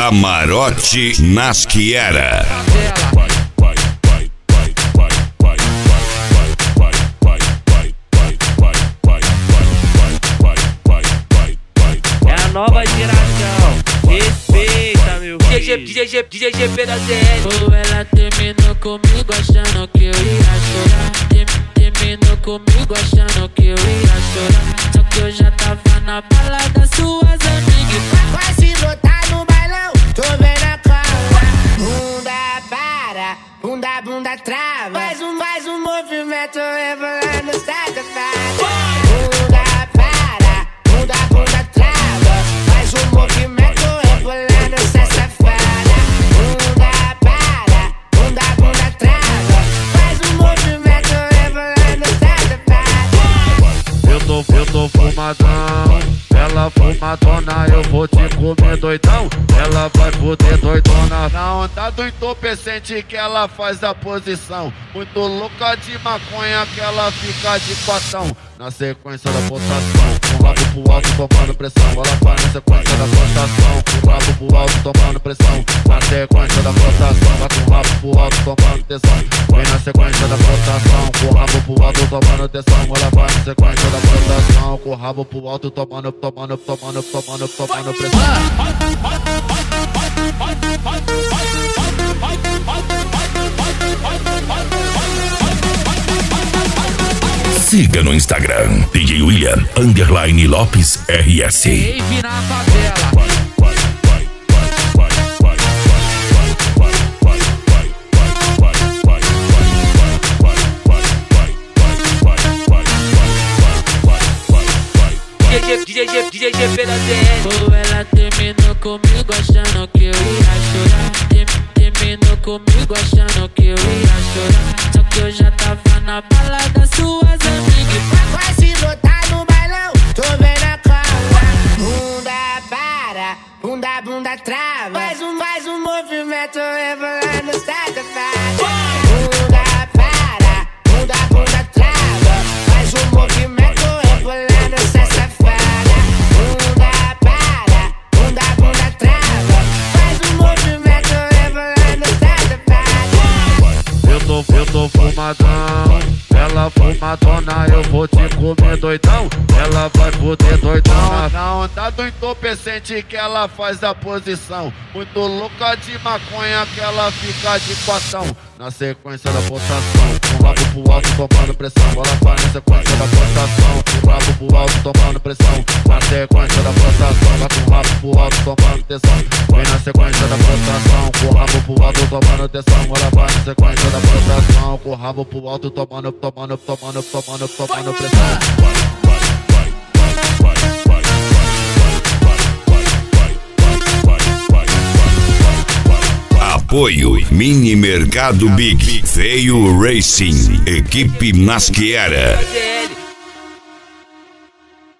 Camarote Nasciera. É a nova geração, respeita, meu filho. DJ GP da ZL. Ou ela terminou comigo achando que eu ia chorar. Terminou comigo achando que eu ia chorar. Só que eu já tava na balada, suas amigas. Vai se botar no bailão, tô vendo a cola. Bunda para, bunda trava. Faz um movimento rebolando safado. Bunda para, bunda trava. Faz um movimento rebolando safada. Bunda para, bunda trava. Faz um movimento rebolando safada. Eu tô fumadão, ela fumadona, eu vou te comer doidão. Ela vai foder doidona na onda do entorpecente que ela faz a posição. Muito louca de maconha que ela fica de quatão. Na sequência da votação, com o rabo pro alto tomando pressão. Ela vai na sequência da votação, com o rabo pro alto tomando pressão. Na sequência da votação, vai com o rabo pro alto tomando tesão. Vem na sequência da votação, com o rabo pro alto tomando tesão. Ela vai na sequência da votação, com o rabo pro alto tomando pressão. Siga no Instagram, DJ William _Lopes RS. Rave na favela. DJ GP da ZL. Ou ela terminou comigo achando que eu ia chorar. Terminou comigo achando que eu ia chorar. Só que eu já tava na balada, suas amigas. Vai se botar no bailão, tô vendo a cola. Bunda para, bunda trava. Faz um movimento rebolando safado. Bunda para, bunda trava. Faz um movimento rebolando safada. Bunda para, bunda trava. Faz um movimento rebolando safada. Eu tô fumadão, ela fumadona, eu vou te comer doidão. Ela vai foder doidão na onda do entorpecente que ela faz a posição. Muito louca de maconha que ela fica de quatão. Na sequência da votação, com o rabo pro alto tomando pressão. Ela vai na sequência da votação, com o rabo pro alto tomando pressão. Na sequência da votação, vai com o rabo pro alto tomando tesão. Vem na sequência da votação, com o rabo pro alto tomando tesão. Ela vai na sequência da votação, com o rabo pro alto tomando pressão. Apoio Mini Mercado Big, Veio Racing, Equipe Nasciera.